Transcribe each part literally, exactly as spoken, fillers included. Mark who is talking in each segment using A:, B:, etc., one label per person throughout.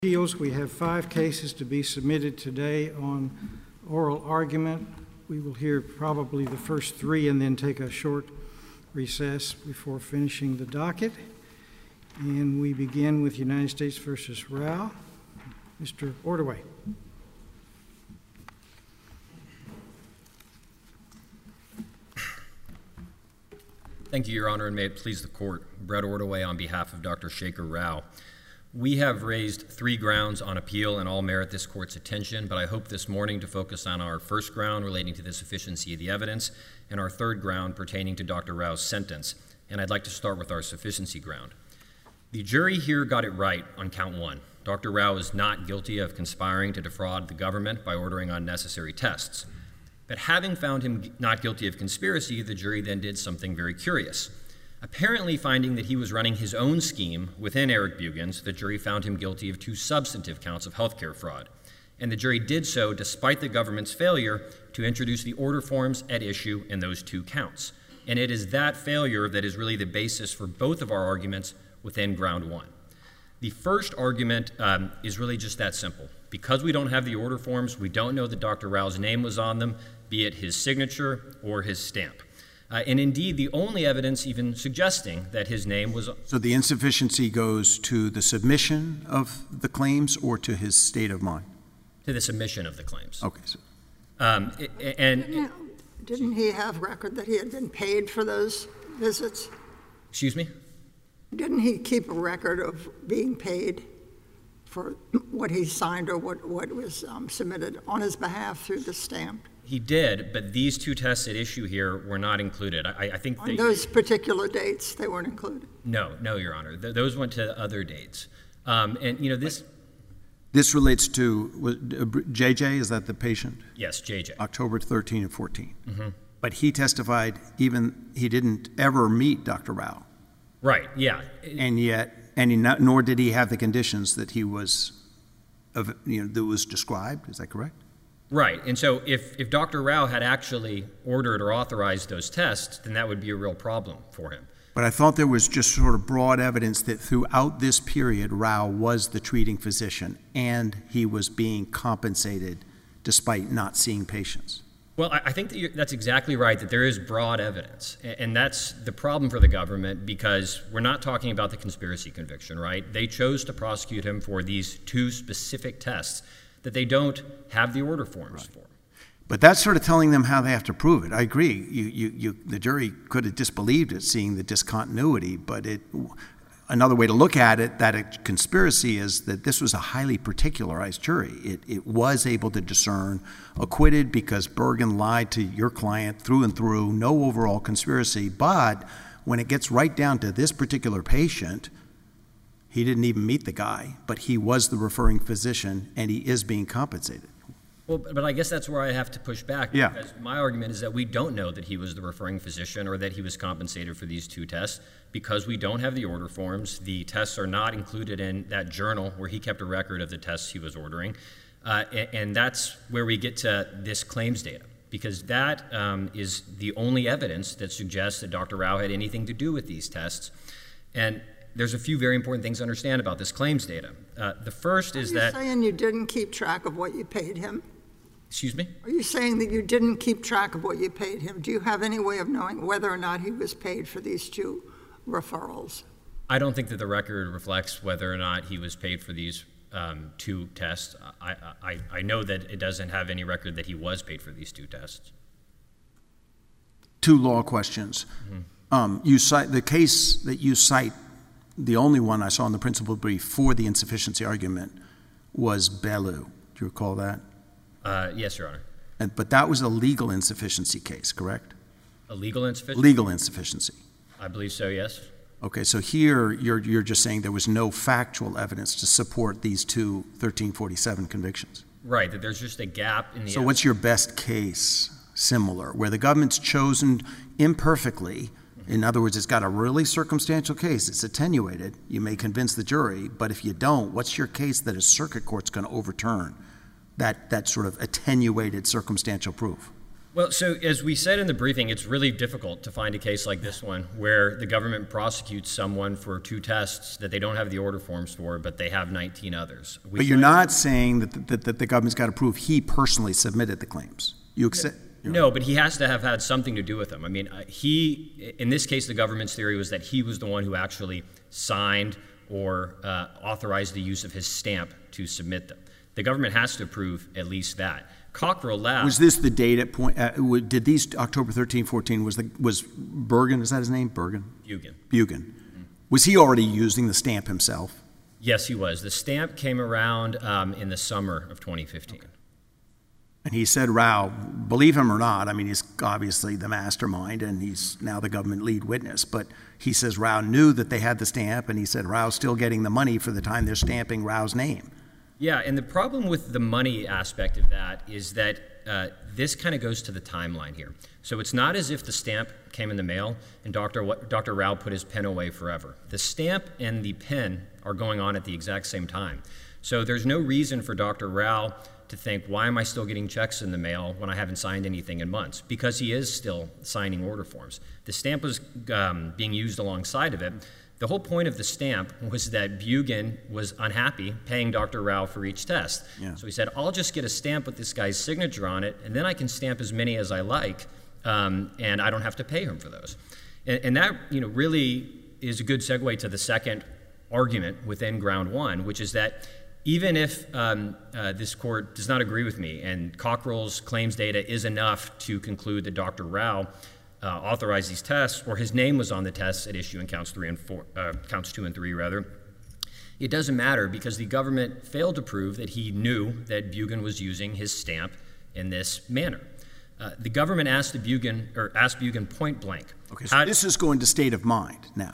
A: Appeals. We have five cases to be submitted today on oral argument. We will hear probably the first three and then take a short recess before finishing the docket. And we begin with United States v. Rao. Mister Ordaway.
B: Thank you, Your Honor, and may it please the Court. Brett Ordaway on behalf of Doctor Shekhar Rao. We have raised three grounds on appeal and all merit this Court's attention, but I hope this morning to focus on our first ground relating to the sufficiency of the evidence and our third ground pertaining to Doctor Rao's sentence. And I'd like to start with our sufficiency ground. The jury here got it right on count one. Doctor Rao is not guilty of conspiring to defraud the government by ordering unnecessary tests. But having found him not guilty of conspiracy, the jury then did something very curious. Apparently finding that he was running his own scheme within Eric Bugans, the jury found him guilty of two substantive counts of healthcare fraud. And the jury did so despite the government's failure to introduce the order forms at issue in those two counts. And it is that failure that is really the basis for both of our arguments within ground one. The first argument um, is really just that simple. Because we don't have the order forms, we don't know that Doctor Rao's name was on them, be it his signature or his stamp. Uh, and indeed, the only evidence even suggesting that his name was...
C: So the insufficiency goes to the submission of the claims or to his state of mind?
B: To the submission of the claims.
C: Okay. So.
B: Um, and
D: didn't, didn't he have record that he had been paid for those visits?
B: Excuse me?
D: Didn't he keep a record of being paid for what he signed or what, what was um, submitted on his behalf through the stamp?
B: He did, but these two tests at issue here were not included. I, I think
D: on
B: they,
D: those particular dates, they weren't included.
B: No, no, Your Honor. Th- those went to other dates. Um, and you know this.
C: This relates to J J. Is that the patient?
B: Yes, J J.
C: October thirteenth and fourteenth. Mm-hmm. But he testified even he didn't ever meet Doctor Rao.
B: Right. Yeah.
C: And yet, and he not, nor did he have the conditions that he was, of you know, that was described. Is that correct?
B: Right. And so if, if Doctor Rao had actually ordered or authorized those tests, then that would be a real problem for him.
C: But I thought there was just sort of broad evidence that throughout this period, Rao was the treating physician and he was being compensated despite not seeing patients.
B: Well, I think that you're, that's exactly right, that there is broad evidence. And that's the problem for the government because we're not talking about the conspiracy conviction, right? They chose to prosecute him for these two specific tests that they don't have the order forms right. for.
C: But that's sort of telling them how they have to prove it. I agree. You, you, you, the jury could have disbelieved it, seeing the discontinuity, but it, another way to look at it, that a conspiracy is that this was a highly particularized jury. It, it was able to discern acquitted because Bergen lied to your client through and through, no overall conspiracy, but when it gets right down to this particular patient, he didn't even meet the guy, but he was the referring physician, and he is being compensated.
B: Well, but I guess that's where I have to push back,
C: yeah.
B: because my argument is that we don't know that he was the referring physician or that he was compensated for these two tests because we don't have the order forms. The tests are not included in that journal where he kept a record of the tests he was ordering, uh, and, and that's where we get to this claims data, because that um, is the only evidence that suggests that Doctor Rao had anything to do with these tests. And there's a few very important things to understand about this claims data. Uh, the first is that...
D: Are you saying you didn't keep track of what you paid him?
B: Excuse me?
D: Are you saying that you didn't keep track of what you paid him? Do you have any way of knowing whether or not he was paid for these two referrals?
B: I don't think that the record reflects whether or not he was paid for these um, two tests. I, I, I know that it doesn't have any record that he was paid for these two tests.
C: Two law questions. Mm-hmm. Um, you cite the case that you cite. The only one I saw in the principal brief for the insufficiency argument was Bellew. Do you recall that?
B: Uh, yes, Your Honor.
C: And, but that was a legal insufficiency case, correct?
B: A legal insufficiency?
C: Legal insufficiency.
B: I believe so, yes.
C: Okay, so here you're, you're just saying there was no factual evidence to support these two thirteen forty-seven convictions.
B: Right, that there's just a gap in the...
C: So
B: evidence.
C: What's your best case similar, where the government's chosen imperfectly? In other words, it's got a really circumstantial case. It's attenuated. You may convince the jury, but if you don't, what's your case that a circuit court's going to overturn that, that sort of attenuated circumstantial proof?
B: Well, so as we said in the briefing, it's really difficult to find a case like this one where the government prosecutes someone for two tests that they don't have the order forms for, but they have nineteen others. We
C: But you're
B: find-
C: not saying that, the, that, that the government's got to prove he personally submitted the claims. You accept?
B: No, but he has to have had something to do with them. I mean, uh, he, in this case, the government's theory was that he was the one who actually signed or uh, authorized the use of his stamp to submit them. The government has to prove at least that. Cockrell Lab.
C: Was this the date at point? Uh, w- did these October thirteenth, fourteen? Was the was Bergen? Is that his name? Bergen.
B: Bugan.
C: Bugan. Mm-hmm. Was he already using the stamp himself?
B: Yes, he was. The stamp came around um, in the summer of twenty fifteen. Okay.
C: And he said, Rao, believe him or not, I mean, he's obviously the mastermind and he's now the government lead witness, but he says Rao knew that they had the stamp, and he said Rao's still getting the money for the time they're stamping Rao's name.
B: Yeah, and the problem with the money aspect of that is that uh, this kind of goes to the timeline here. So it's not as if the stamp came in the mail and Doctor Doctor Rao put his pen away forever. The stamp and the pen are going on at the exact same time. So there's no reason for Doctor Rao to think, why am I still getting checks in the mail when I haven't signed anything in months? Because he is still signing order forms. The stamp was um, being used alongside of it. The whole point of the stamp was that Bugan was unhappy paying Doctor Rao for each test.
C: Yeah.
B: So he said, I'll just get a stamp with this guy's signature on it, and then I can stamp as many as I like, um, and I don't have to pay him for those. And, and that, you know, really is a good segue to the second argument within ground one, which is that even if um, uh, this court does not agree with me and Cockrell's claims data is enough to conclude that Doctor Rao uh, authorized these tests, or his name was on the tests at issue in counts three and four, uh, counts two and three rather, it doesn't matter because the government failed to prove that he knew that Bugan was using his stamp in this manner. Uh, the government asked the Bugan or asked Bugan point blank.
C: Okay, so
B: how,
C: this is going to state of mind now.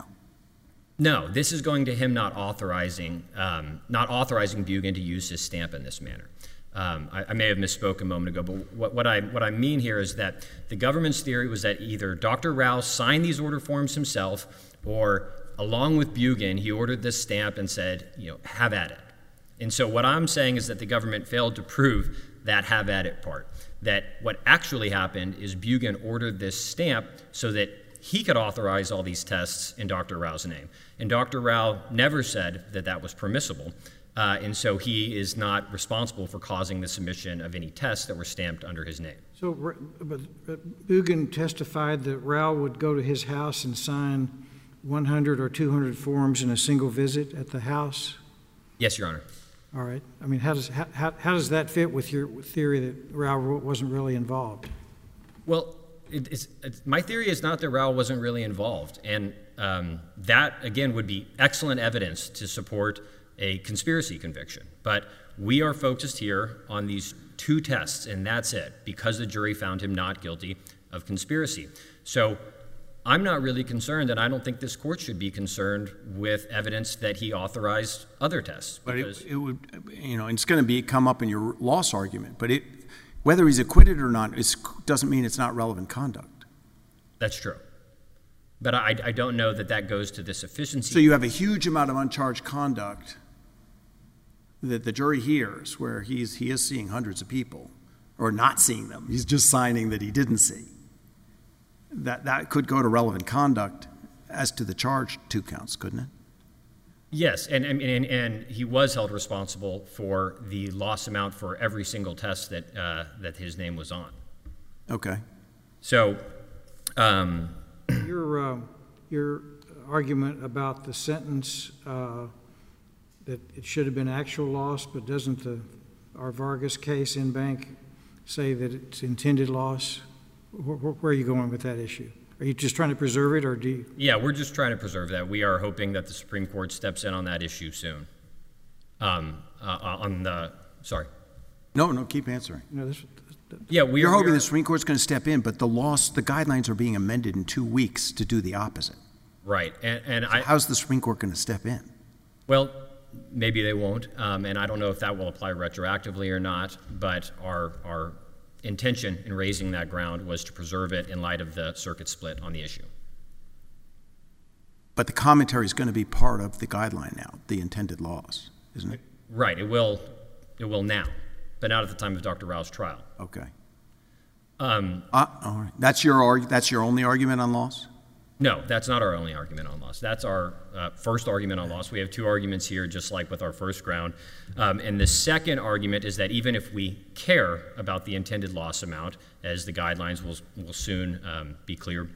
B: No, this is going to him not authorizing um, not authorizing Bugan to use his stamp in this manner. Um, I, I may have misspoke a moment ago, but what, what I what I mean here is that the government's theory was that either Doctor Rao signed these order forms himself, or along with Bugan, he ordered this stamp and said, you know, have at it. And so what I'm saying is that the government failed to prove that have at it part. That what actually happened is Bugan ordered this stamp so that he could authorize all these tests in Doctor Rao's name. And Doctor Rao never said that that was permissible. Uh, and so he is not responsible for causing the submission of any tests that were stamped under his name.
A: So, but but Bugan testified that Rao would go to his house and sign one hundred or two hundred forms in a single visit at the house?
B: Yes, Your Honor.
A: All right. I mean, how does, how, how how does that fit with your theory that Rao wasn't really involved?
B: Well, it, it's, it's, my theory is not that Rao wasn't really involved. And um, that, again, would be excellent evidence to support a conspiracy conviction. But we are focused here on these two tests, and that's it, because the jury found him not guilty of conspiracy. So I'm not really concerned, and I don't think this court should be concerned with evidence that he authorized other tests.
C: But it, it would, you know, it's going to be come up in your loss argument. But it, whether he's acquitted or not, it doesn't mean it's not relevant conduct.
B: That's true. But I, I don't know that that goes to the sufficiency.
C: So you have a huge amount of uncharged conduct that the jury hears, where he's he is seeing hundreds of people, or not seeing them. He's just signing that he didn't see. That that could go to relevant conduct as to the charged two counts, couldn't it?
B: Yes, and, and, and he was held responsible for the loss amount for every single test that, uh, that his name was on.
C: Okay.
B: So, um,
A: Your, uh, your argument about the sentence, uh, that it should have been actual loss, but doesn't the, our Vargas case in bank say that it's intended loss? Where, where are you going with that issue? Are you just trying to preserve it, or do you?
B: yeah, we're just trying to preserve that. We are hoping that the Supreme Court steps in on that issue soon. Um, uh, on the, sorry.
C: No, no, keep answering.
A: You know, this,
B: Yeah, we
C: You're
B: are.
C: hoping
B: we are-
C: the Supreme Court's going to step in, but the laws, the guidelines are being amended in two weeks to do the opposite.
B: Right, and, and I,
C: How's the Supreme Court going to step in?
B: well, maybe they won't, um, and I don't know if that will apply retroactively or not, but our, our intention in raising that ground was to preserve it in light of the circuit split on the issue.
C: But the commentary is going to be part of the guideline now, the intended laws, isn't it?
B: Right, it will, it will now, but not at the time of Doctor Rao's trial.
C: Okay.
B: Um,
C: Uh, all right. That's your arg- that's your only argument on loss?
B: No, that's not our only argument on loss. That's our uh, first argument on loss. We have two arguments here, just like with our first ground. Um, and the second argument is that even if we care about the intended loss amount, as the guidelines will, will soon um, be clear,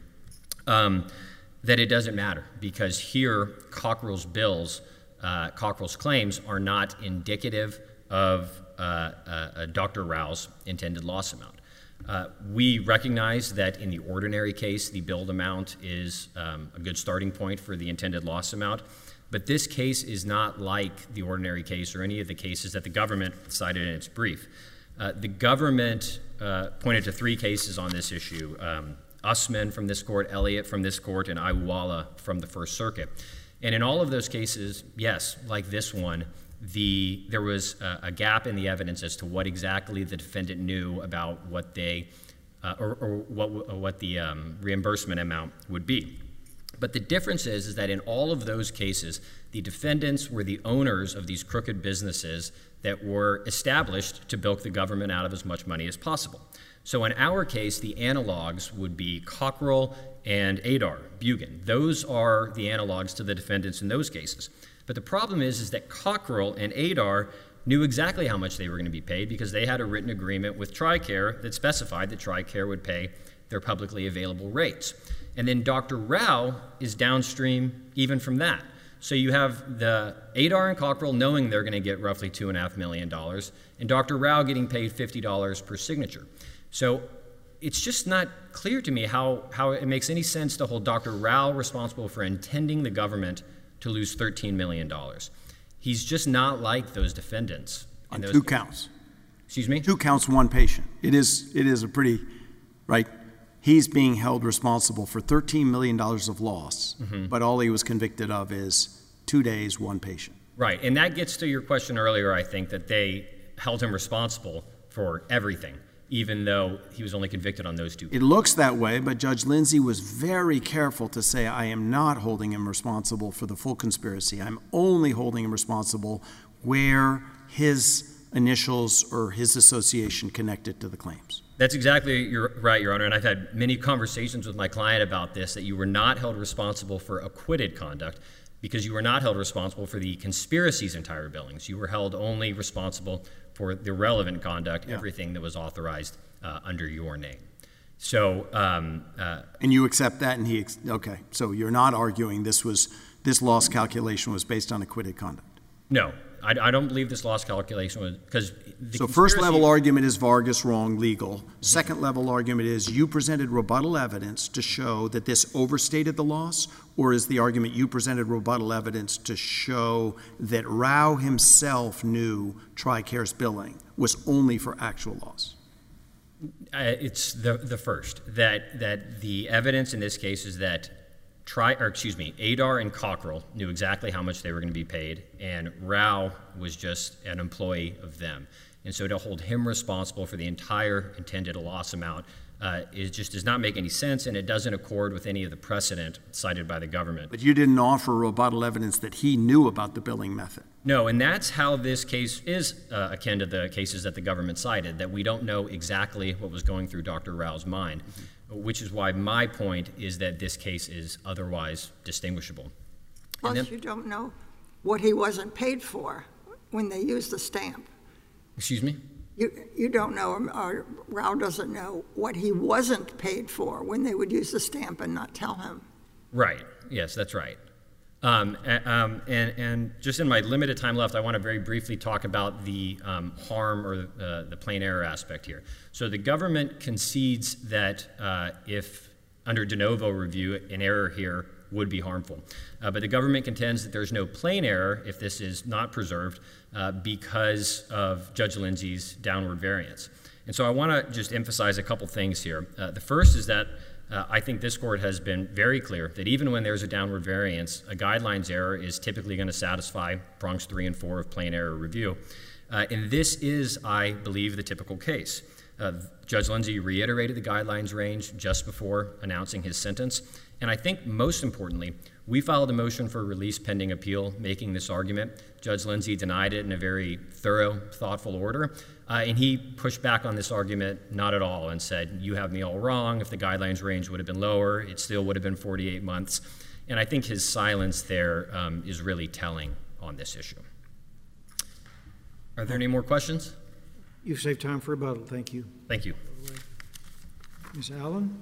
B: um, that it doesn't matter, because here Cockrell's bills, uh, Cockrell's claims are not indicative of uh, uh, Doctor Rao's intended loss amount. Uh, we recognize that in the ordinary case, the billed amount is um, a good starting point for the intended loss amount, but this case is not like the ordinary case or any of the cases that the government cited in its brief. Uh, the government uh, pointed to three cases on this issue, um, Usman from this court, Elliott from this court, and Iwala from the First Circuit. And in all of those cases, yes, like this one, The, there was a, a gap in the evidence as to what exactly the defendant knew about what they, uh, or, or what, what the um, reimbursement amount would be. But the difference is, is that in all of those cases, the defendants were the owners of these crooked businesses that were established to bilk the government out of as much money as possible. So in our case, the analogs would be Cockrell and Adar, Bugan. Those are the analogs to the defendants in those cases. But the problem is, is that Cockrell and Adar knew exactly how much they were going to be paid because they had a written agreement with TRICARE that specified that TRICARE would pay their publicly available rates. And then Doctor Rao is downstream even from that. So you have the Adar and Cockrell knowing they're going to get roughly two point five million dollars, and Doctor Rao getting paid fifty dollars per signature. So it's just not clear to me how, how it makes any sense to hold Doctor Rao responsible for intending the government to lose thirteen million dollars. He's just not like those defendants.
C: On
B: those
C: two counts.
B: Excuse me?
C: Two counts, one patient. It is, it is a pretty, right? He's being held responsible for thirteen million dollars of loss, mm-hmm. but all he was convicted of is two days, one patient.
B: Right, and that gets to your question earlier, I think, that they held him responsible for everything, even though he was only convicted on those two.
C: It looks that way, but Judge Lindsey was very careful to say, I am not holding him responsible for the full conspiracy. I'm only holding him responsible where his initials or his association connected to the claims.
B: That's exactly your, right, Your Honor, and I've had many conversations with my client about this, that you were not held responsible for acquitted conduct because you were not held responsible for the conspiracy's entire billings. You were held only responsible for the relevant conduct, yeah. everything that was authorized uh, under your name. So, um, uh,
C: and you accept that, and he ex- okay. So you're not arguing this was this loss calculation was based on acquitted conduct.
B: No, I, I don't believe this loss calculation was because.
C: So first level argument is Vargas wrong legal. Mm-hmm. Second level argument is you presented rebuttal evidence to show that this overstated the loss, or is the argument you presented rebuttal evidence to show that Rao himself knew TRICARE's billing was only for actual loss?
B: Uh, it's the the first that that the evidence in this case is that Tri or excuse me, Adar and Cockrell knew exactly how much they were going to be paid, and Rao was just an employee of them. And so to hold him responsible for the entire intended loss amount uh, it just does not make any sense, and it doesn't accord with any of the precedent cited by the government.
C: But you didn't offer rebuttal evidence that he knew about the billing method.
B: No, and that's how this case is uh, akin to the cases that the government cited, that we don't know exactly what was going through Doctor Rao's mind, mm-hmm. which is why my point is that this case is otherwise distinguishable.
D: Plus,
B: then,
D: you don't know what he wasn't paid for when they used the stamp.
B: Excuse me?
D: You, you don't know, or Rao doesn't know what he wasn't paid for when they would use the stamp and not tell him.
B: Right. Yes, that's right. Um, um, and, and just in my limited time left, I want to very briefly talk about the um, harm or uh, the plain error aspect here. So the government concedes that uh, if under de novo review, an error here would be harmful. Uh, but the government contends that there's no plain error if this is not preserved uh, because of Judge Lindsey's downward variance. And so I want to just emphasize a couple things here. Uh, the first is that uh, I think this court has been very clear that even when there's a downward variance, a guidelines error is typically going to satisfy prongs three and four of plain error review. Uh, and this is, I believe, the typical case. Uh, Judge Lindsey reiterated the guidelines range just before announcing his sentence. And I think most importantly, we filed a motion for release pending appeal, making this argument. Judge Lindsey denied it in a very thorough, thoughtful order. Uh, and he pushed back on this argument not at all and said, you have me all wrong. If the guidelines range would have been lower, it still would have been forty-eight months. And I think his silence there um, is really telling on this issue. Are there any more questions?
A: You've saved time for rebuttal. Thank you.
B: Thank you.
A: Miz Allen?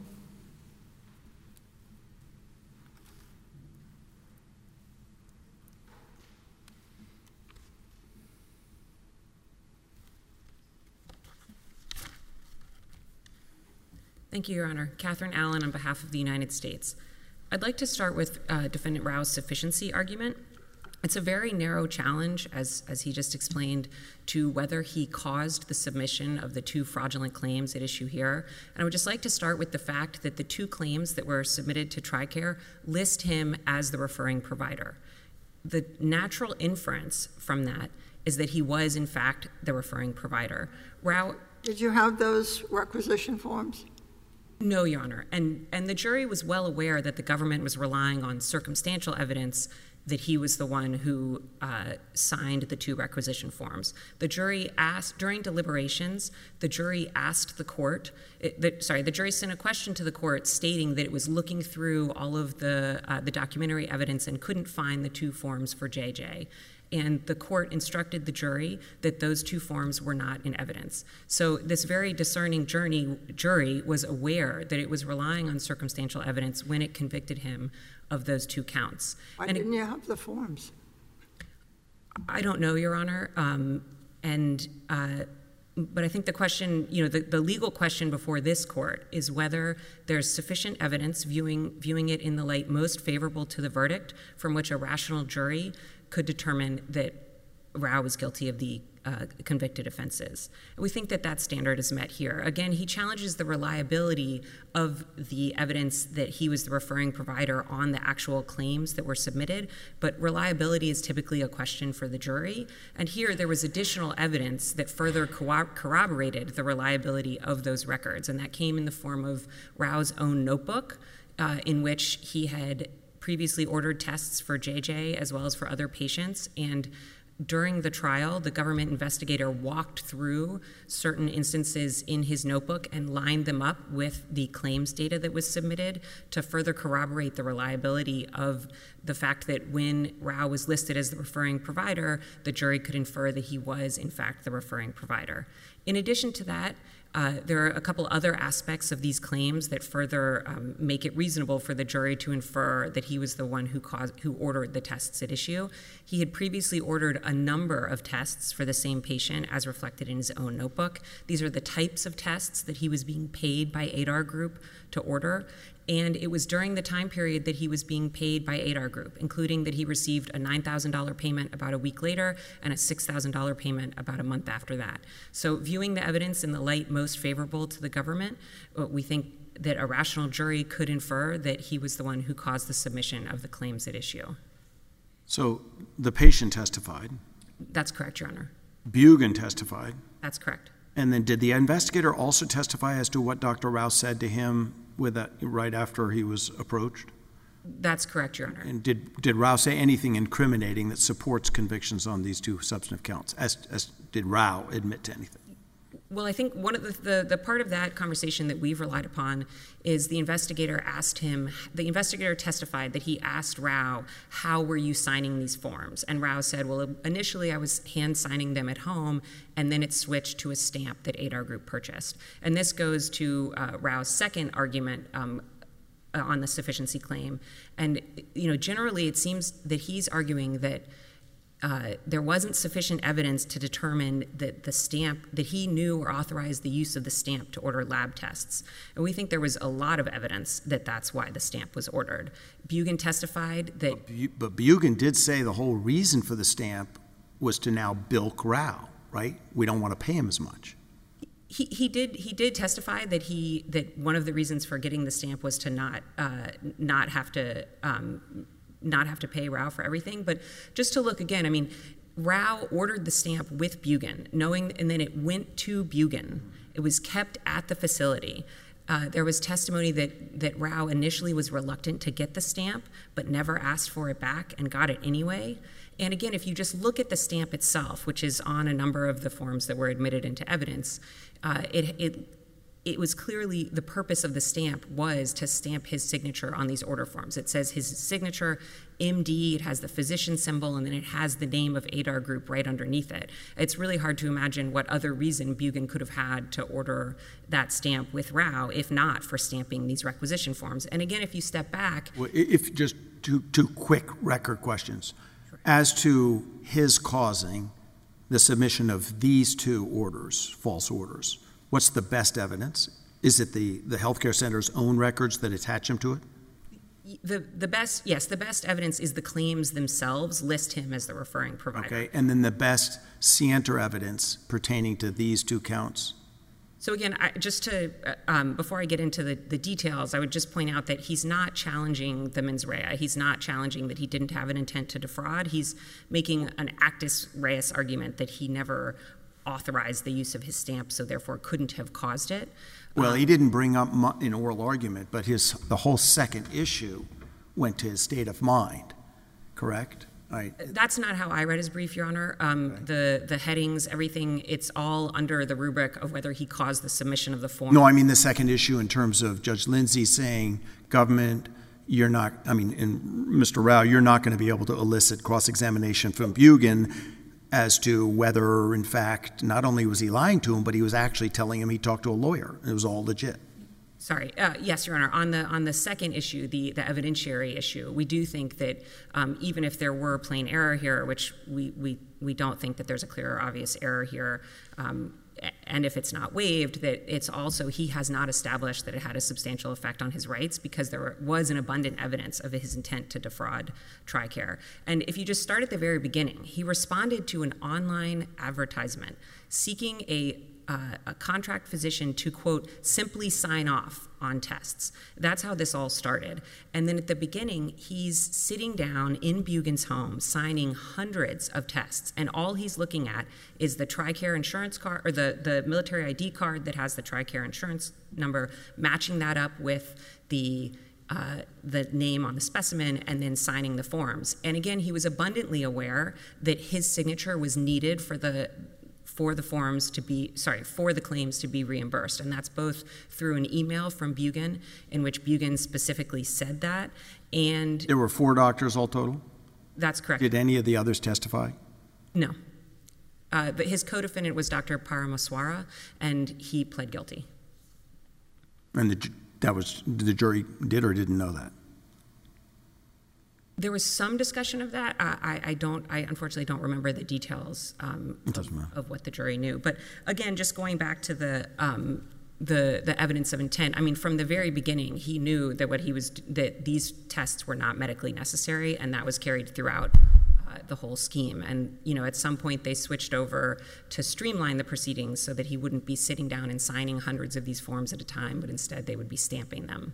E: Thank you, Your Honor. Catherine Allen on behalf of the United States. I'd like to start with uh, Defendant Rao's sufficiency argument. It's a very narrow challenge, as, as he just explained, to whether he caused the submission of the two fraudulent claims at issue here. And I would just like to start with the fact that the two claims that were submitted to TRICARE list him as the referring provider. The natural inference from that is that he was, in fact, the referring provider. Rao...
D: Did you have those requisition forms?
E: No, Your Honor. And, and the jury was well aware that the government was relying on circumstantial evidence that he was the one who uh, signed the two requisition forms. The jury asked, during deliberations, the jury asked the court, it, the, sorry, the jury sent a question to the court stating that it was looking through all of the, uh, the documentary evidence and couldn't find the two forms for J J. And the court instructed the jury that those two forms were not in evidence. So this very discerning journey, jury was aware that it was relying on circumstantial evidence when it convicted him of those two counts.
D: Why
E: and
D: didn't
E: it,
D: you have the forms?
E: I don't know, Your Honor. Um, and uh, but I think the question, you know, the, the legal question before this court is whether there's sufficient evidence, viewing viewing it in the light most favorable to the verdict, from which a rational jury could determine that Rao was guilty of the uh, convicted offenses. And we think that that standard is met here. Again, he challenges the reliability of the evidence that he was the referring provider on the actual claims that were submitted, but reliability is typically a question for the jury. And here there was additional evidence that further co- corroborated the reliability of those records, and that came in the form of Rao's own notebook, uh, in which he had previously ordered tests for J J as well as for other patients. And during the trial, the government investigator walked through certain instances in his notebook and lined them up with the claims data that was submitted to further corroborate the reliability of the fact that when Rao was listed as the referring provider, the jury could infer that he was, in fact, the referring provider. In addition to that, Uh, there are a couple other aspects of these claims that further um, make it reasonable for the jury to infer that he was the one who caused, who ordered the tests at issue. He had previously ordered a number of tests for the same patient, as reflected in his own notebook. These are the types of tests that he was being paid by A D A R Group to order. And it was during the time period that he was being paid by A D A R Group, including that he received a nine thousand dollars payment about a week later and a six thousand dollars payment about a month after that. So viewing the evidence in the light most favorable to the government, we think that a rational jury could infer that he was the one who caused the submission of the claims at issue.
C: So the patient testified.
E: That's correct, Your Honor.
C: Bugan testified.
E: That's correct.
C: And then did the investigator also testify as to what Doctor Rao said to him with that right after he was approached?
E: That's correct, Your Honor.
C: And did, did Rao say anything incriminating that supports convictions on these two substantive counts? As, as did Rao admit to anything?
E: Well, I think one of the, the, the part of that conversation that we've relied upon is the investigator asked him, the investigator testified that he asked Rao, how were you signing these forms? And Rao said, well, initially I was hand signing them at home, and then it switched to a stamp that A D A R Group purchased. And this goes to uh, Rao's second argument um, on the sufficiency claim. And, you know, generally it seems that he's arguing that Uh, there wasn't sufficient evidence to determine that the stamp, that he knew or authorized the use of the stamp to order lab tests. And we think there was a lot of evidence that that's why the stamp was ordered. Bugan testified that...
C: But, but Bugan did say the whole reason for the stamp was to now bilk Rao, right? We don't want to pay him as much.
E: He, he did he did testify that he that one of the reasons for getting the stamp was to not uh, not have to um, not have to pay Rao for everything. But just to look again, I mean, Rao ordered the stamp with Bugan, knowing, and then it went to Bugan It was kept at the facility. Uh, there was testimony that, that Rao initially was reluctant to get the stamp, but never asked for it back and got it anyway. And again, if you just look at the stamp itself, which is on a number of the forms that were admitted into evidence, uh, it, it it was clearly the purpose of the stamp was to stamp his signature on these order forms. It says his signature, M D, it has the physician symbol, and then it has the name of A D A R Group right underneath it. It's really hard to imagine what other reason Bugen could have had to order that stamp with Rao, if not for stamping these requisition forms. And again, if you step back...
C: Well, if just two, two quick record questions. Sure. As to his causing the submission of these two orders, false orders, what's the best evidence? Is it the, the healthcare center's own records that attach him to it?
E: The, the best, yes, the best evidence is the claims themselves list him as the referring provider.
C: Okay, and then the best scienter evidence pertaining to these two counts?
E: So again, I, just to, uh, um, before I get into the, the details, I would just point out that he's not challenging the mens rea. He's not challenging that he didn't have an intent to defraud. He's making an actus reus argument that he never authorized the use of his stamp, so therefore couldn't have caused it.
C: Well, he didn't bring up an oral argument, but his the whole second issue went to his state of mind, correct? I,
E: That's not how I read his brief, Your Honor. Um, okay. The the headings, everything, it's all under the rubric of whether he caused the submission of the form.
C: No, I mean the second issue in terms of Judge Lindsay saying, government, you're not, I mean, and Mister Rao, you're not going to be able to elicit cross-examination from Bugen as to whether, in fact, not only was he lying to him, but he was actually telling him he talked to a lawyer. It was all legit.
E: Sorry. Uh, yes, Your Honor. On the on the second issue, the, the evidentiary issue, we do think that um, even if there were plain error here, which we, we, we don't think that there's a clear or obvious error here, um, and if it's not waived, that it's also he has not established that it had a substantial effect on his rights because there was an abundant evidence of his intent to defraud TRICARE. And if you just start at the very beginning, he responded to an online advertisement seeking a Uh, a contract physician to, quote, simply sign off on tests. That's how this all started. And then at the beginning, he's sitting down in Bugen's home signing hundreds of tests, and all he's looking at is the TRICARE insurance card, or the, the military I D card that has the TRICARE insurance number, matching that up with the Uh, the name on the specimen, and then signing the forms. And again, he was abundantly aware that his signature was needed for the for the forms to be, sorry, for the claims to be reimbursed. And that's both through an email from Bugen, in which Bugen specifically said that, and...
C: There were four doctors all total?
E: That's correct.
C: Did any of the others testify?
E: No. Uh, but his co-defendant was Doctor Paramaswara, and he pled guilty.
C: And the, that was, the jury did or didn't know that?
E: There was some discussion of that. Uh, I, I don't. I unfortunately don't remember the details um, of, of what the jury knew. But again, just going back to the um, the the evidence of intent. I mean, from the very beginning, he knew that what he was that these tests were not medically necessary, and that was carried throughout uh, the whole scheme. And you know, at some point, they switched over to streamline the proceedings so that he wouldn't be sitting down and signing hundreds of these forms at a time, but instead they would be stamping them.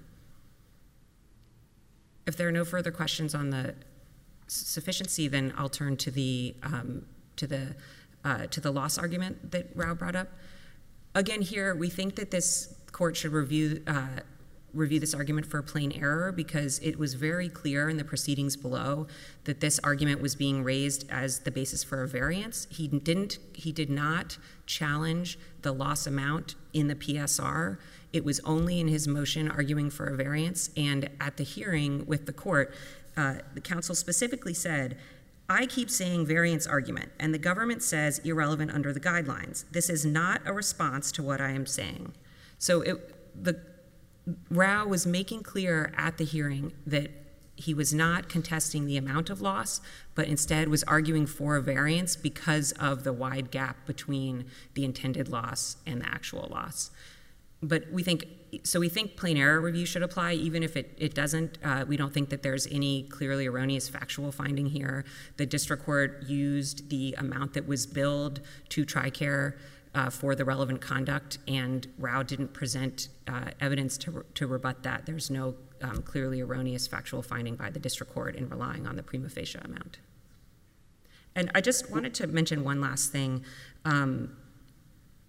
E: If there are no further questions on the sufficiency, then I'll turn to the um, to the uh, to the loss argument that Rao brought up. Again, here we think that this court should review uh, review this argument for plain error because it was very clear in the proceedings below that this argument was being raised as the basis for a variance. He didn't. He did not challenge the loss amount in the P S R. It was only in his motion arguing for a variance, and at the hearing with the court, uh, the counsel specifically said, I keep saying variance argument, and the government says irrelevant under the guidelines. This is not a response to what I am saying. So it, the Rao was making clear at the hearing that he was not contesting the amount of loss, but instead was arguing for a variance because of the wide gap between the intended loss and the actual loss. But we think, so we think plain error review should apply, even if it, it doesn't. Uh, we don't think that there's any clearly erroneous factual finding here. The district court used the amount that was billed to TRICARE uh, for the relevant conduct, and Rao didn't present uh, evidence to, to rebut that. There's no um, clearly erroneous factual finding by the district court in relying on the prima facie amount. And I just wanted to mention one last thing. Um,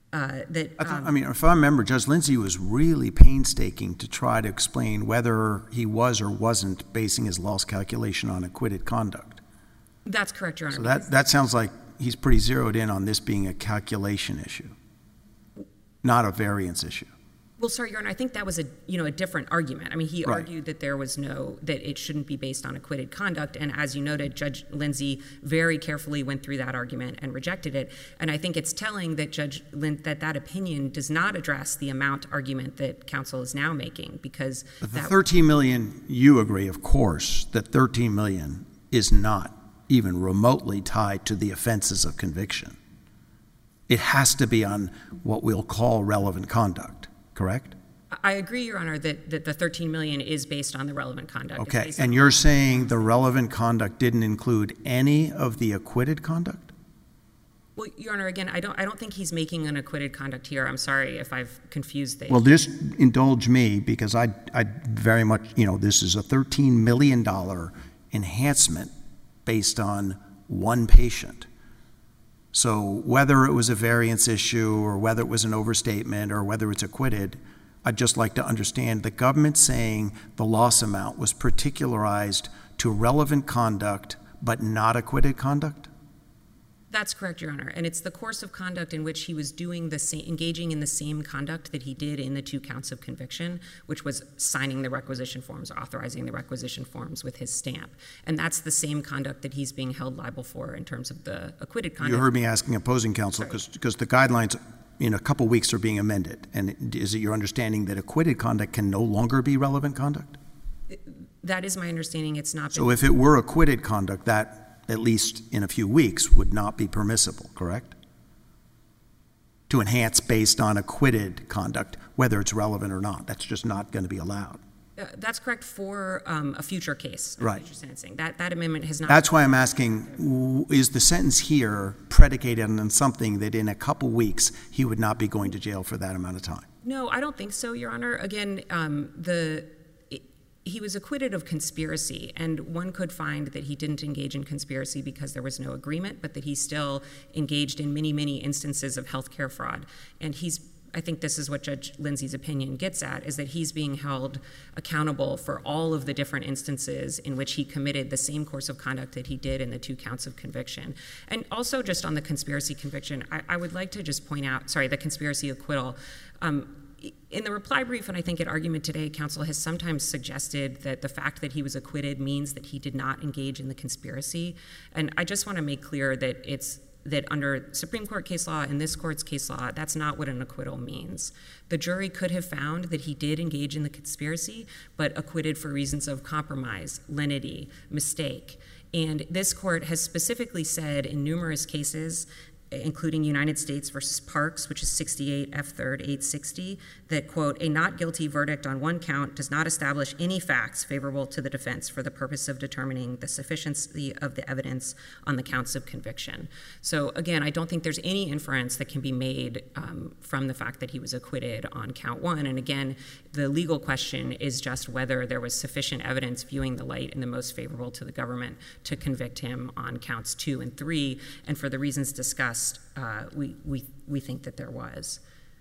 E: uh, that.
C: I, thought,
E: um,
C: I mean, if I remember, Judge Lindsay was really painstaking to try to explain whether he was or wasn't basing his loss calculation on acquitted conduct.
E: That's correct, Your Honor.
C: So that, that sounds like he's pretty zeroed in on this being a calculation issue, not a variance issue.
E: Well, sorry, Your Honor, I think that was a, you know, a different argument. I mean, he
C: Right.
E: argued that there was no, that it shouldn't be based on acquitted conduct. And as you noted, Judge Lindsay very carefully went through that argument and rejected it. And I think it's telling that Judge Lin, that that opinion does not address the amount argument that counsel is now making, because
C: But the
E: that,
C: thirteen million, you agree, of course, that thirteen million is not even remotely tied to the offenses of conviction. It has to be on what we'll call relevant conduct, correct?
E: I agree, Your Honor, that, that the thirteen million is based on the relevant conduct. It's
C: Okay,
E: based
C: and
E: on-
C: you're saying the relevant conduct didn't include any of the acquitted conduct?
E: Well, Your Honor, again, I don't, I don't think he's making an acquitted conduct here. I'm sorry if I've confused the.
C: Well, just indulge me, because I, I very much, you know, this is a thirteen million dollars enhancement based on one patient. So whether it was a variance issue or whether it was an overstatement or whether it's acquitted, I'd just like to understand the government saying the loss amount was particularized to relevant conduct but not acquitted conduct?
E: That's correct, Your Honor. And it's the course of conduct in which he was doing the same, engaging in the same conduct that he did in the two counts of conviction, which was signing the requisition forms, authorizing the requisition forms with his stamp. And that's the same conduct that he's being held liable for in terms of the acquitted conduct.
C: You heard me asking opposing counsel, because the guidelines in a couple weeks are being amended. And is it your understanding that acquitted conduct can no longer be relevant conduct?
E: That is my understanding. It's not.
C: So
E: been,
C: if it were acquitted conduct, that, at least in a few weeks, would not be permissible, correct? To enhance based on acquitted conduct, whether it's relevant or not. That's just not going to be allowed.
E: uh, that's correct for um, a future case. of
C: Right.
E: future sentencing. That, that amendment has not.
C: That's why I'm asking, w- is the sentence here predicated on something that in a couple weeks he would not be going to jail for that amount of time?
E: No, I don't think so, Your Honor. Again, um, the it, he was acquitted of conspiracy, and one could find that he didn't engage in conspiracy because there was no agreement, but that he still engaged in many, many instances of healthcare fraud. And he's, I think this is what Judge Lindsay's opinion gets at, is that he's being held accountable for all of the different instances in which he committed the same course of conduct that he did in the two counts of conviction. And also just on the conspiracy conviction, I, I would like to just point out, sorry, the conspiracy acquittal. Um, In the reply brief, and I think at argument today, counsel has sometimes suggested that the fact that he was acquitted means that he did not engage in the conspiracy. And I just want to make clear that it's that under Supreme Court case law and this court's case law, that's not what an acquittal means. The jury could have found that he did engage in the conspiracy, but acquitted for reasons of compromise, lenity, mistake. And this court has specifically said in numerous cases, including United States versus Parks, which is sixty-eight F third eight sixty, that, quote, a not guilty verdict on one count does not establish any facts favorable to the defense for the purpose of determining the sufficiency of the evidence on the counts of conviction. So again, I don't think there's any inference that can be made um, from the fact that he was acquitted on count one. And again, the legal question is just whether there was sufficient evidence viewing the light in the most favorable to the government to convict him on counts two and three. And for the reasons discussed, Uh, we, we, we think that there was.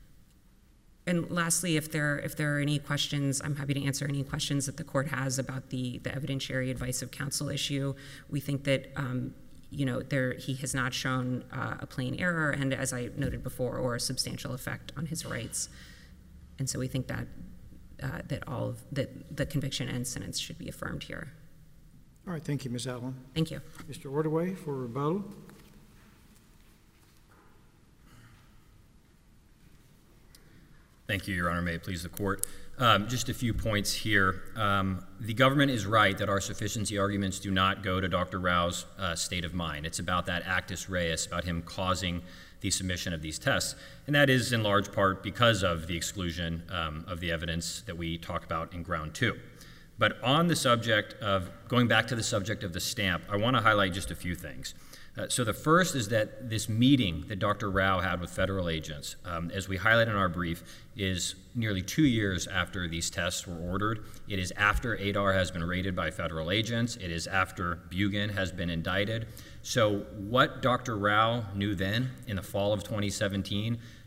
E: And lastly, if there, if there are any questions, I'm happy to answer any questions that the court has about the, the evidentiary advice of counsel issue. We think that, um, you know, there, he has not shown uh, a plain error, and as I noted before, or a substantial effect on his rights. And so we think that, uh, that all of the, the conviction and sentence should be affirmed here.
A: All right, thank you, Miz Allen.
E: Thank you.
A: Mister Ordaway for rebuttal.
B: Thank you, Your Honor. May it please the court. Um, just a few points here. Um, the government is right that our sufficiency arguments do not go to Doctor Rao's uh, state of mind. It's about that actus reus, about him causing the submission of these tests. And that is in large part because of the exclusion um, of the evidence that we talk about in ground two. But on the subject of, going back to the subject of the stamp, I want to highlight just a few things. Uh, so the first is that this meeting that Doctor Rao had with federal agents, um, as we highlight in our brief, is nearly two years after these tests were ordered. It is after A D A R has been raided by federal agents. It is after Bugan has been indicted. So what Doctor Rao knew then, in the fall of twenty seventeen,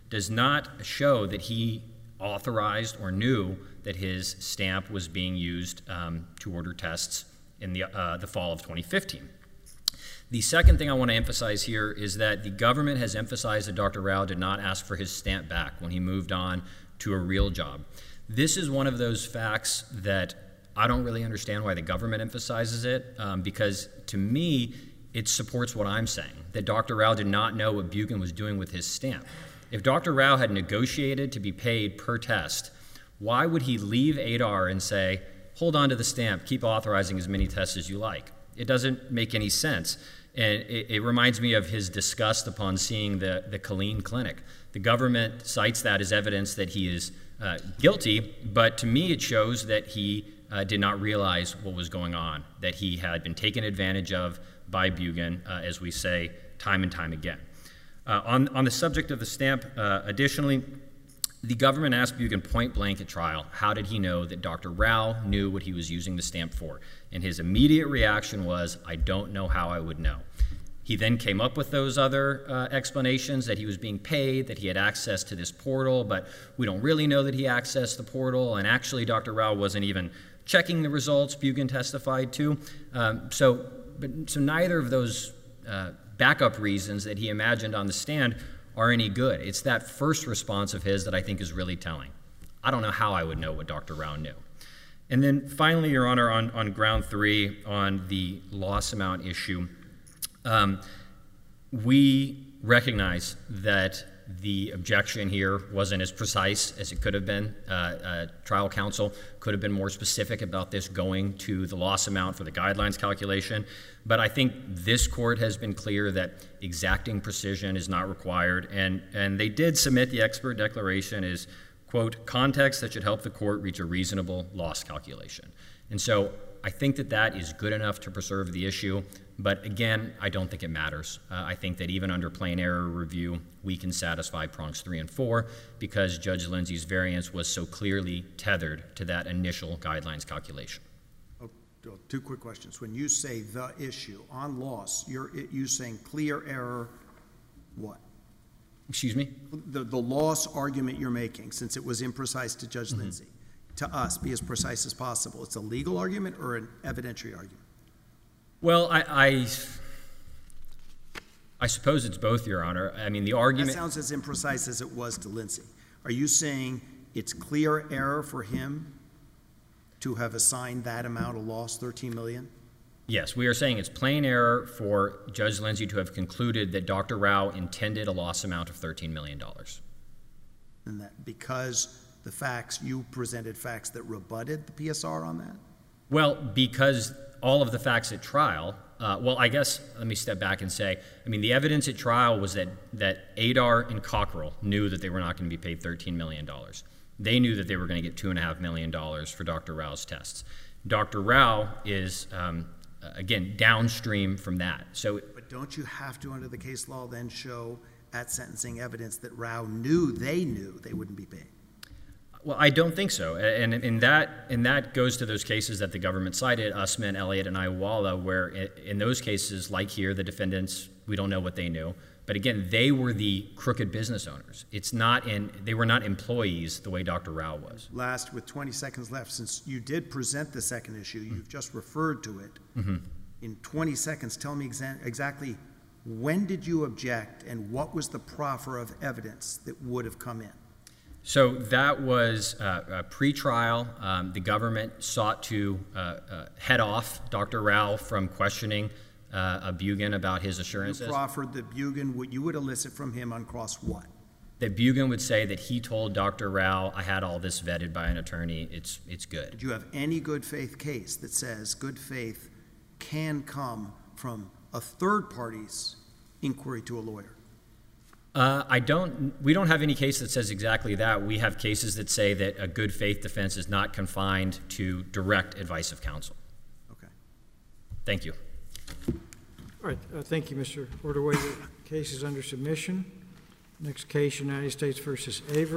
B: does not show that he authorized or knew that his stamp was being used um, to order tests in the, uh, the fall of twenty fifteen. The second thing I want to emphasize here is that the government has emphasized that Doctor Rao did not ask for his stamp back when he moved on to a real job. This is one of those facts that I don't really understand why the government emphasizes it, um, because to me, it supports what I'm saying, that Doctor Rao did not know what Buchan was doing with his stamp. If Doctor Rao had negotiated to be paid per test, why would he leave A D A R and say, hold on to the stamp, keep authorizing as many tests as you like? It doesn't make any sense. And it, it reminds me of his disgust upon seeing the, the Killeen Clinic. The government cites that as evidence that he is uh, guilty, but to me it shows that he uh, did not realize what was going on, that he had been taken advantage of by Buchan, uh, as we say time and time again. Uh, on, on the subject of the stamp, uh, additionally, the government asked Buchan point blank at trial, how did he know that Doctor Rao knew what he was using the stamp for? And his immediate reaction was, I don't know how I would know. He then came up with those other uh, explanations, that he was being paid, that he had access to this portal, but we don't really know that he accessed the portal, and actually Doctor Rao wasn't even checking the results Buchan testified to. Um, so, but, so neither of those uh, backup reasons that he imagined on the stand are any good. It's that first response of his that I think is really telling. I don't know how I would know what Doctor Rao knew. And then finally, Your Honor, on, on ground three, on the loss amount issue, um, we recognize that the objection here wasn't as precise as it could have been. Uh, uh, trial counsel could have been more specific about this going to the loss amount for the guidelines calculation. But I think this court has been clear that exacting precision is not required. And, and they did submit the expert declaration as, quote, context that should help the court reach a reasonable loss calculation. And so I think that that is good enough to preserve the issue. But again, I don't think it matters. Uh, I think that even under plain error review, we can satisfy prongs three and four because Judge Lindsey's variance was so clearly tethered to that initial guidelines calculation.
C: Oh, two quick questions. When you say the issue on loss, you're you saying clear error, what?
B: Excuse me?
C: The, the loss argument you're making, since it was imprecise to Judge mm-hmm. Lindsey, to us, be as precise as possible. It's a legal argument or an evidentiary argument?
B: Well, I, I, I suppose it's both, Your Honor. I mean, the argument...
C: That sounds as imprecise as it was to Lindsey. Are you saying it's clear error for him to have assigned that amount of loss, thirteen million dollars?
B: Yes, we are saying it's plain error for Judge Lindsey to have concluded that Doctor Rao intended a loss amount of thirteen million dollars.
C: And that because the facts, you presented facts that rebutted the P S R on that?
B: Well, because all of the facts at trial, uh, well, I guess, let me step back and say, I mean, the evidence at trial was that, that A D A R and Cockrell knew that they were not going to be paid thirteen million dollars. They knew that they were going to get two point five million dollars for Doctor Rao's tests. Doctor Rao is, um, again, downstream from that. So,
C: but don't you have to, under the case law, then show at sentencing evidence that Rao knew they knew they wouldn't be paid?
B: Well, I don't think so, and, and that and that goes to those cases that the government cited, Usman, Elliott, and Iwala, where in those cases, like here, the defendants, we don't know what they knew, but again, they were the crooked business owners. It's not in, they were not employees the way Doctor Rao was.
C: Last, with twenty seconds left, since you did present the second issue, you've mm-hmm. just referred to it. Mm-hmm. In twenty seconds, tell me exa- exactly when did you object and what was the proffer of evidence that would have come in?
B: So that was uh, a pre-trial. Um, the government sought to uh, uh, head off Doctor Rao from questioning uh, Buchan about his assurances.
C: You proffered that Buchan, what you would elicit from him on cross what?
B: That Buchan would say that he told Doctor Rao, I had all this vetted by an attorney, it's, it's good.
C: Did you have any good faith case that says good faith can come from a third party's inquiry to a lawyer?
B: Uh, I don't, we don't have any case that says exactly that. We have cases that say that a good faith defense is not confined to direct advice of counsel.
C: Okay.
B: Thank you.
A: All right. Uh, thank you, Mister Ordway. The case is under submission. Next case, United States versus Avery.